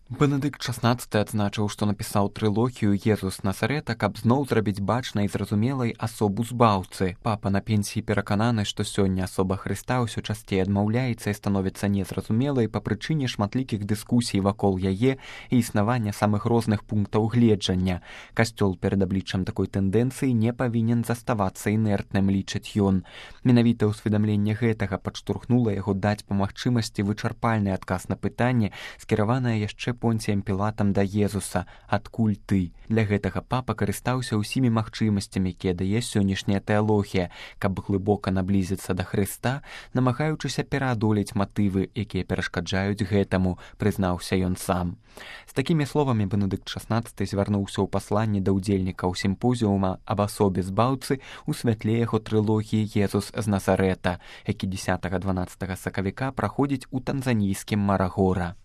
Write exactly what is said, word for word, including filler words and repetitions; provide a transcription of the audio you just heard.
Бенедыкт шаснаццаты адзначыў, што напісаў трылогію «Езус Назарэта», каб зноў зрабіць бачнай і зразумелай асобу збаўцы. Папа на пенсіі перакананы, што сёння асоба Хрыста ўсё часцей адмаўляецца і становіцца незразумелай па прычыне шматлікіх дыскусій вакол яе і існавання самых розных пунктаў гледжання. Касцёл перад абліччам такой тэндэнцыі не павінен заставацца інертным, лічыць ён. Менавіта ўсведамленне гэтага падштурхнула яго даць па магчымасці вычарпальны адказ на пытанне, скіраванае яшчэ Понціем Пілатам да Езуса: «Адкуль ты?». Для гэтага папа карыстаўся ўсімі магчымасцямі, якія дае сённяшняя тэалогія, каб глыбока наблізіцца да Хрыста, намагаючыся пераадолець матывы, якія перашкаджаюць гэтаму, прызнаўся ён сам. З такімі словамі Бенедыкт шаснаццаты звярнуўся ў пасланні да ўдзельнікаў сімпозіума аб асобе збаўцы ў святле яго трылогіі «Езус з Назарэта», які дзесятага-дванаццатага сакавіка праходзіць у танзанійскім Марагора.